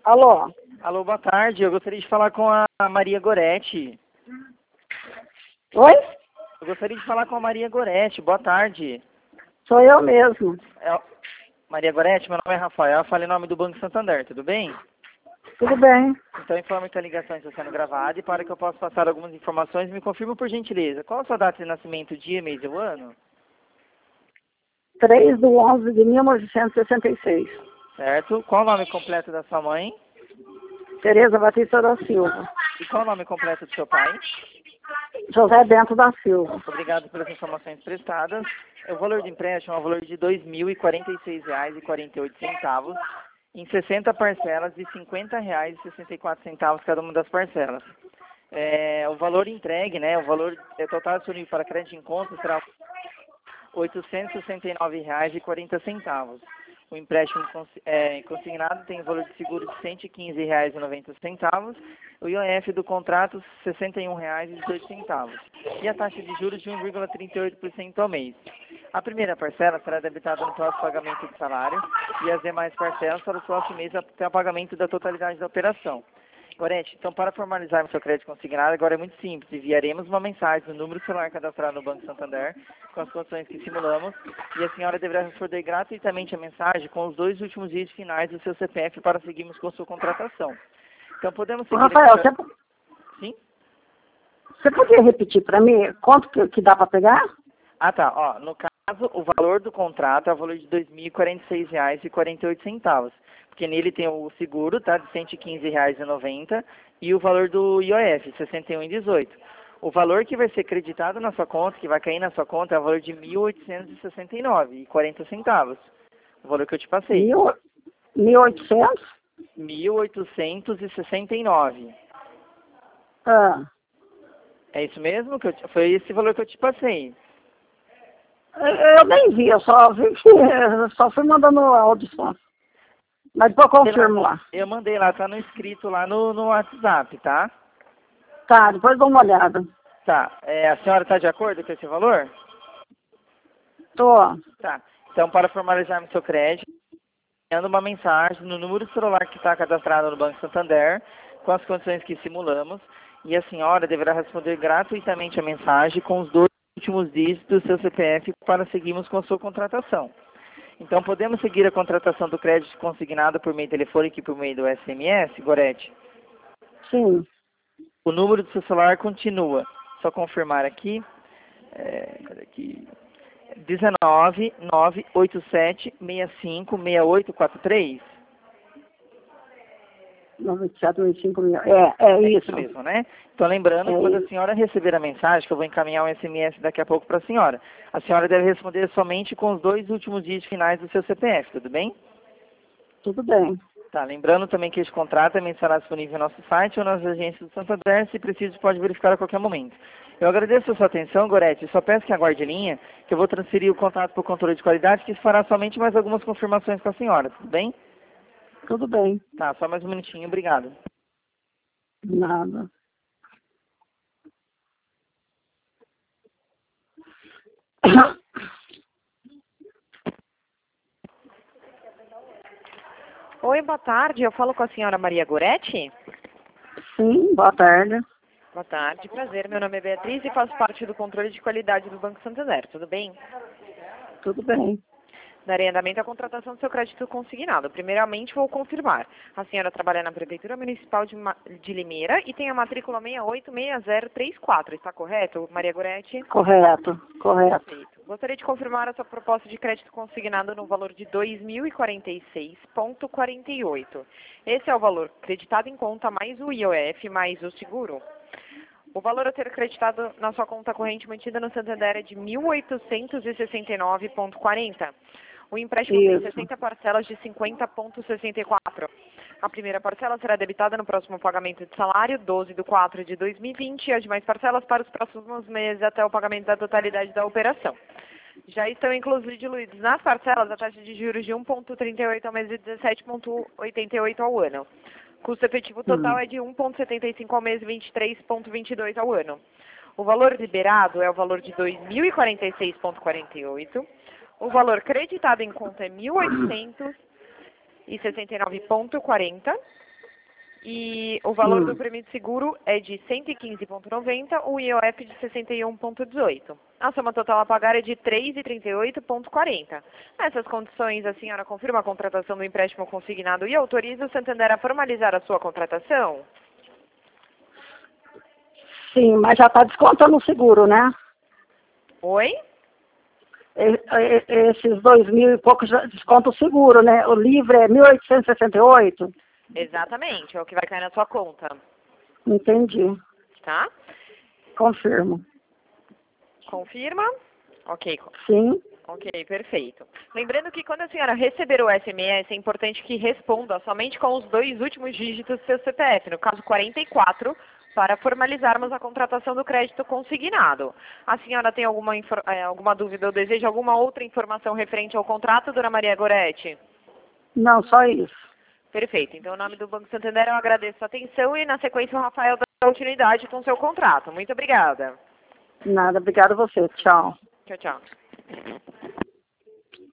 Alô? Alô, boa tarde. Eu gostaria de falar com a Maria Goretti. Oi? Eu gostaria de falar com a Maria Goretti. Boa tarde. Sou eu mesmo. Maria Goretti, meu nome é Rafael. Eu falei em nome do Banco Santander, tudo bem? Tudo bem? Então informe que a ligação está sendo gravada e para que eu possa passar algumas informações, me confirma por gentileza. Qual a sua data de nascimento, dia, mês e o ano? 3/11/1966. Certo. Qual o nome completo da sua mãe? Tereza Batista da Silva. E qual o nome completo do seu pai? José Bento da Silva. Obrigado pelas informações prestadas. O valor de empréstimo é o valor de R$ 2.046,48 em 60 parcelas de R$ 50,64 cada uma das parcelas. O valor entregue, né, o valor total disponível para crédito em conta será R$ 869,40. O empréstimo consignado tem valor de seguro de R$ 115,90. O IOF do contrato, R$ 61,18. E a taxa de juros de 1,38% ao mês. A primeira parcela será debitada no próximo pagamento do salário e as demais parcelas para o próximo mês até o pagamento da totalidade da operação. Goretti, então para formalizar o seu crédito consignado, agora é muito simples. Enviaremos uma mensagem no número celular cadastrado no Banco Santander, com as condições que simulamos, e a senhora deverá responder gratuitamente a mensagem com os 2 últimos dígitos finais do seu CPF para seguirmos com sua contratação. Então podemos seguir... Rafael, Sim? Você podia repetir para mim quanto que dá para pegar? Ah, tá. Ó, no caso, o valor do contrato é o valor de R$ 2.046,48. Porque nele tem o seguro, tá, de R$ 115,90 e o valor do IOF, R$ 61,18. O valor que vai ser creditado na sua conta, que vai cair na sua conta, é o valor de R$ 1.869,40. O valor que eu te passei. 1.800? 1.869. Ah. É isso mesmo? Foi esse valor que eu te passei. Eu nem vi, eu só vi que só fui mandando áudio só. Mas depois eu confirmo lá. Eu mandei lá, tá no escrito lá no WhatsApp, tá? Tá, depois dou uma olhada. Tá. A senhora está de acordo com esse valor? Tô. Tá. Então, para formalizarmos seu crédito, enviando uma mensagem no número celular que está cadastrado no Banco Santander, com as condições que simulamos, e a senhora deverá responder gratuitamente a mensagem com os 2 últimos dígitos do seu CPF para seguirmos com a sua contratação. Então, podemos seguir a contratação do crédito consignado por meio telefônico e por meio do SMS, Goretti? Sim. O número do seu celular continua. Só confirmar aqui. Cadê aqui? 19987656843. 9785 É isso. isso mesmo, né? Então, lembrando que quando a senhora receber a mensagem, que eu vou encaminhar um SMS daqui a pouco para a senhora deve responder somente com os 2 últimos dígitos finais do seu CPF, tudo bem? Tudo bem. Tá, lembrando também que este contrato também estará disponível no nosso site ou nas agências do Santander, se preciso pode verificar a qualquer momento. Eu agradeço a sua atenção, Goretti, só peço que aguarde a linha, que eu vou transferir o contato para o controle de qualidade, que isso fará somente mais algumas confirmações com a senhora, tudo bem? Tudo bem. Tá, só mais um minutinho, obrigado. Nada. Oi, boa tarde. Eu falo com a senhora Maria Goretti? Sim, boa tarde. Boa tarde, prazer. Meu nome é Beatriz e faço parte do controle de qualidade do Banco Santander. Tudo bem? Tudo bem. Darei andamento à contratação do seu crédito consignado. Primeiramente, vou confirmar. A senhora trabalha na Prefeitura Municipal de Limeira e tem a matrícula 686034. Está correto, Maria Goretti? Correto. Perfeito. Gostaria de confirmar a sua proposta de crédito consignado no valor de R$ 2.046,48. Esse é o valor creditado em conta mais o IOF mais o seguro. O valor a ser acreditado na sua conta corrente mantida no Santander é de R$ 1.869,40. O empréstimo tem 60 parcelas de 50,64. A primeira parcela será debitada no próximo pagamento de salário, 12/4/2020, e as demais parcelas para os próximos meses até o pagamento da totalidade da operação. Já estão diluídos nas parcelas a taxa de juros de 1,38 ao mês e 17,88 ao ano. Custo efetivo total é de 1,75 ao mês e 23,22 ao ano. O valor liberado é o valor de R$ 2.046,48. O valor creditado em conta é R$ 1.869,40. E o valor do prêmio de seguro é de 115,90, o IOF de 61,18. A soma total a pagar é de 338,40. Nessas condições, a senhora confirma a contratação do empréstimo consignado e autoriza o Santander a formalizar a sua contratação? Sim, mas já está descontando o seguro, né? Oi? Esses 2.000 e poucos já desconta o seguro, né? O livre é 1.868. Exatamente, é o que vai cair na sua conta. Entendi. Tá? Confirmo. Confirma? Ok. Sim. Ok, perfeito. Lembrando que quando a senhora receber o SMS, é importante que responda somente com os 2 últimos dígitos do seu CPF, no caso 44, para formalizarmos a contratação do crédito consignado. A senhora tem alguma dúvida ou deseja alguma outra informação referente ao contrato, dona Maria Goretti? Não, só isso. Perfeito. Então, em nome do Banco Santander, eu agradeço a atenção e, na sequência, o Rafael dá continuidade com o seu contrato. Muito obrigada. Nada, obrigada a você. Tchau. Tchau, tchau.